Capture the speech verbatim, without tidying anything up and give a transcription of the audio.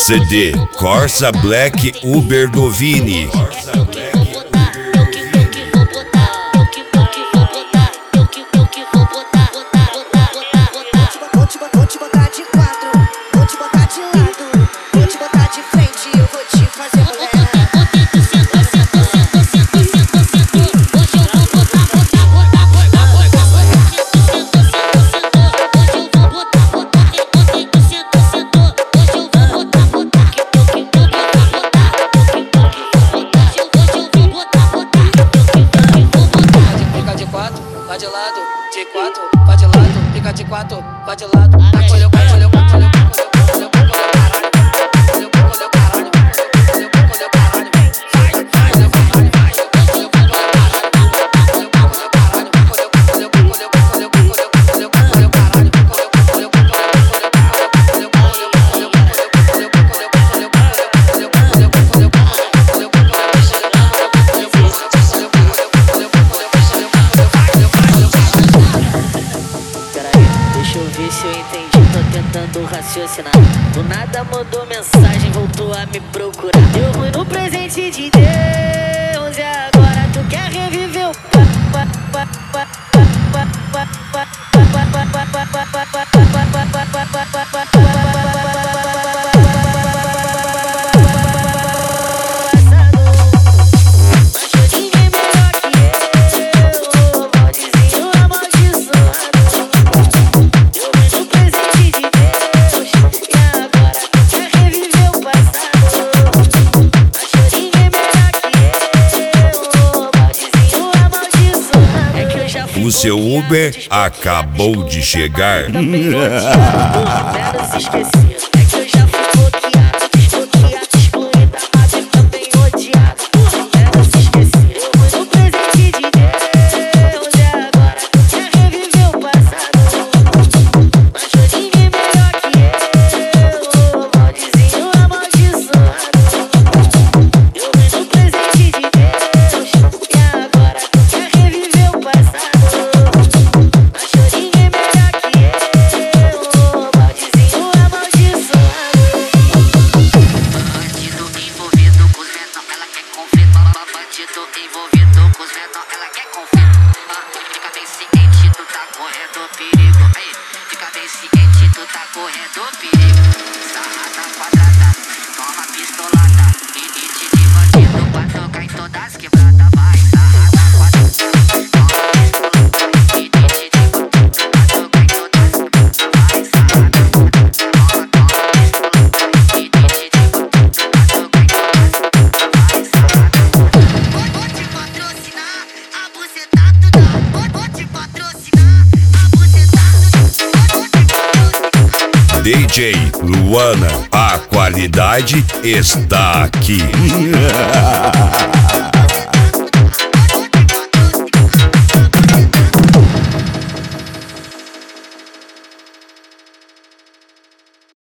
C D Corsa Black Uber do Vini. Vai de lado, de quatro, vai de lado, fica de quatro, vai de lado. Olha o caralho, olha o caralho, olha o caralho, olha o caralho, olha o caralho, vai, vai, olha o caralho, vai, olha o caralho, olha o caralho, olha o caralho, olha o caralho, olha o Deixa eu ver se eu entendi, tô tentando raciocinar. Do nada mandou mensagem, voltou a me procurar. Deu ruim no presente de Deus e agora tu quer reviver o pa pa pa pa pa pa pa O seu Uber acabou de chegar. Envolvido com os menor, ela quer conflito. Fica bem ciente, tu tá correndo perigo. Ei, fica bem ciente, tu tá correndo perigo. Sarrada quadrada, toma pistolada. Elite de bandido pra tocar em todas as quebradas. Vai, sarrada quadrada, toma pistolada. Elite de bandido pra tocar em todas as quebradas. Vai, sarrada quadrada, toma, toma pistolada. Elite de bandido pra tocar em todas as quebradas. Vai, sarrada. D J Luana, a qualidade está aqui.